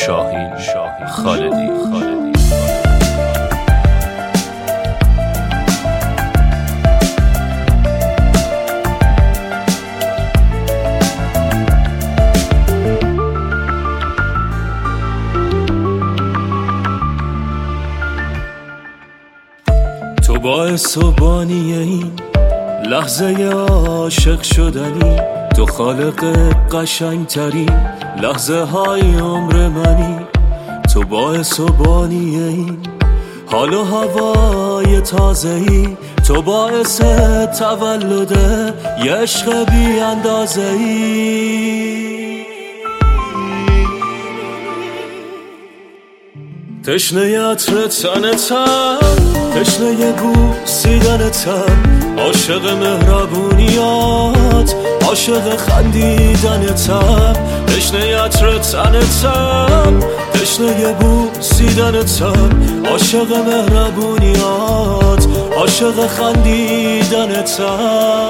شاهین خالدی. تو باعث و بانی این لحظه عاشق شدنی، تو خالق قشنگ ترین لحظه های عمر منی. تو باعث و بانی این حال و هوای تازه‌ای، تو باعث تولد یه عشق بی اندازه‌ای. تشنه عطر تنتم، تشنه بوسیدنتم، عاشق مهربونیات، عاشق خندیدنتم. تشنه عطر تنتم، تشنه بوسیدنتم، عاشق مهربونیات، عاشق خندیدنتم.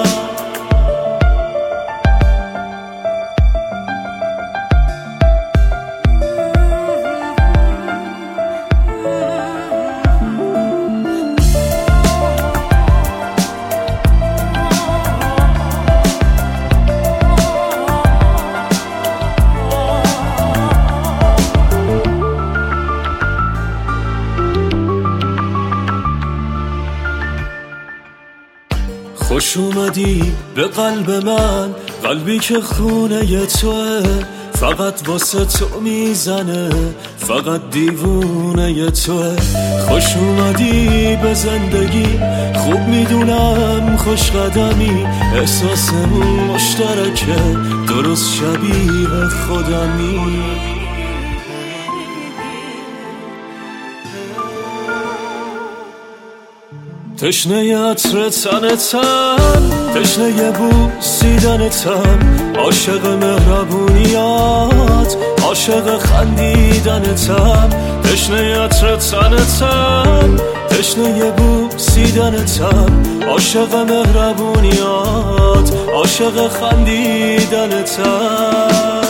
خوش اومدی به قلب من، قلبی که خونه توه، فقط واسه تو میزنه، فقط دیوونه توه. خوش اومدی به زندگی، خوب میدونم خوش قدمی، احساسمون مشترکه، درست شبیه خودمی. تشنه عطر تنتم، تشنه بوسیدنتم، عاشق مهربونیات، عاشق خندیدنتم. تشنه عطر تنتم، تشنه بوسیدنتم، عاشق مهربونیات، عاشق خندیدنتم.